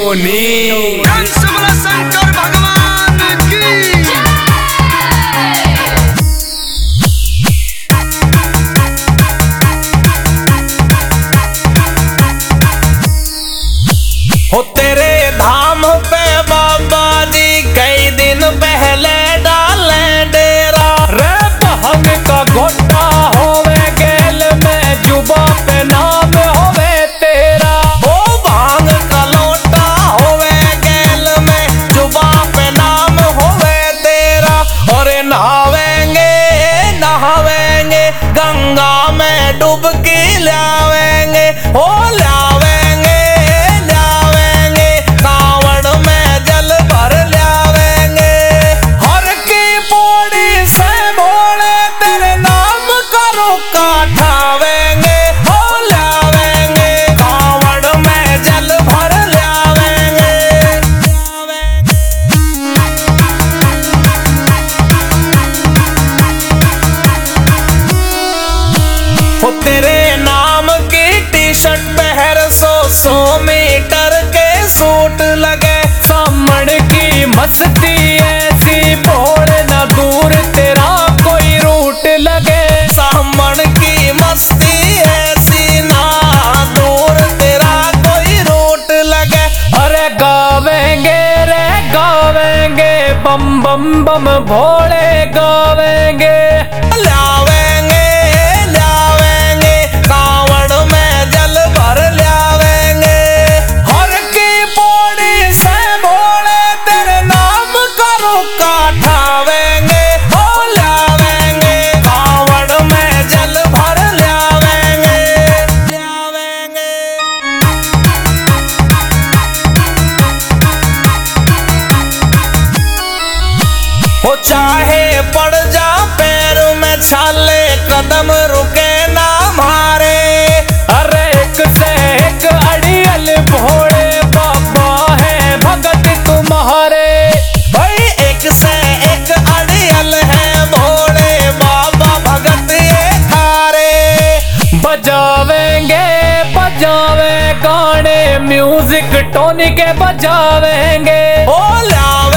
Tony. Shankar भगवान की हो तेरे धाम पे बाबा जी कई दिन पहले डाले डेरा रे बहन का गोटा होवे गेल में जुबा पे नाम होवे तेरा। ओ भांग का लोटा होवे गेल में जुबा पे नाम होवे तेरा। और नहावेंगे नहावेंगे गंगा में डुबकी लावेंगे ओ लावेंगे लावेंगे कावड़ में जल भर लावेंगे। हर की पौड़ी से भोले तेरे नाम करो काठावेंगे हो लावेंगे कावड़ में जल भर लावेंगे। हो तेरे नाम की टी शर्ट पहर 100 मीटर के सूट लगे। सामण की मस्ती ऐसी भोल न दूर तेरा कोई रूट लगे। सामण की मस्ती ऐसी ना दूर तेरा कोई रूट लगे। अरे गावेंगे रे गावेंगे बम बम बम भोले गावेंगे लावेंगे लावेंगे कावड़ में जल भर लावेंगे। हर की पौड़ी से भोले तेरे नाम करो काठावेंगे हो लावेंगे कावड़ में जल भर लावेंगे लावेंगे। हो चाहे पड़ जा पैर में छाले कदम रुके ना मारे। अरे एक से एक अड़ियल भोले बाबा है भगत तुम्हारे। भाई एक से एक अड़ियल है भोले बाबा भगत ये थारे। बजावेंगे बजावे गाने म्यूजिक टोनी के बजावेंगे ओ ला